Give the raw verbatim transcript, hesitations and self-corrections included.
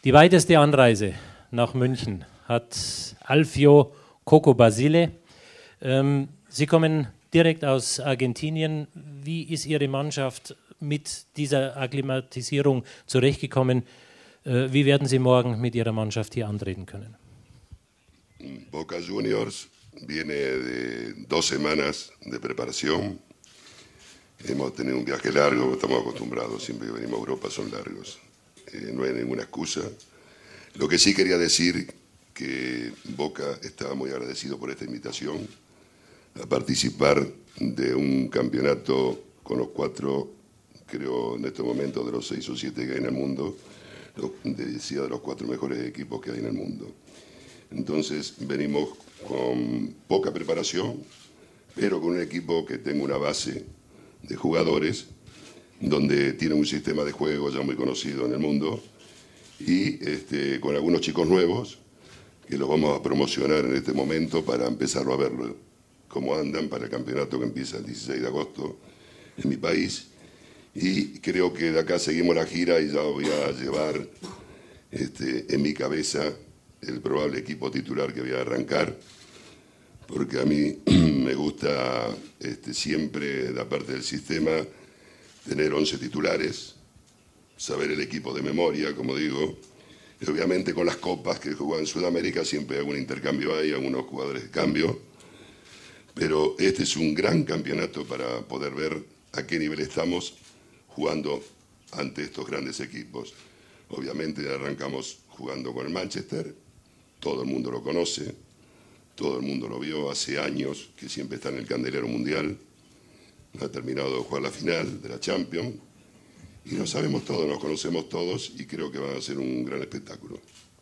Die weiteste Anreise nach München hat Alfio Coco Basile. Ähm, Sie kommen direkt aus Argentinien. Wie ist Ihre Mannschaft mit dieser Akklimatisierung zurechtgekommen? Äh, wie werden Sie morgen mit Ihrer Mannschaft hier antreten können? Boca Juniors viene de dos semanas de preparación. Hemos tenido un viaje largo, estamos acostumbrados, siempre que venimos a Europa son largos. Eh, no hay ninguna excusa. Lo que sí quería decir que Boca estaba muy agradecido por esta invitación a participar de un campeonato con los cuatro, creo en este momento de los seis o siete que hay en el mundo, decía de los cuatro mejores equipos que hay en el mundo. Entonces venimos con poca preparación, pero con un equipo que tenga una base de jugadores, donde tiene un sistema de juego ya muy conocido en el mundo, y este, con algunos chicos nuevos, que los vamos a promocionar en este momento para empezarlo a verlo, cómo andan para el campeonato que empieza el dieciséis de agosto en mi país. Y creo que de acá seguimos la gira y ya voy a llevar este, en mi cabeza el probable equipo titular que voy a arrancar, porque a mí me gusta este, siempre, de parte del sistema, tener once titulares, saber el equipo de memoria, como digo, y obviamente con las copas que juegan en Sudamérica siempre hay un intercambio ahí, algunos jugadores de cambio, pero este es un gran campeonato para poder ver a qué nivel estamos jugando ante estos grandes equipos. Obviamente arrancamos jugando con el Manchester, todo el mundo lo conoce, todo el mundo lo vio hace años, que siempre está en el candelero mundial, ha terminado de jugar la final de la Champions, y lo sabemos todos, nos conocemos todos, y creo que va a ser un gran espectáculo.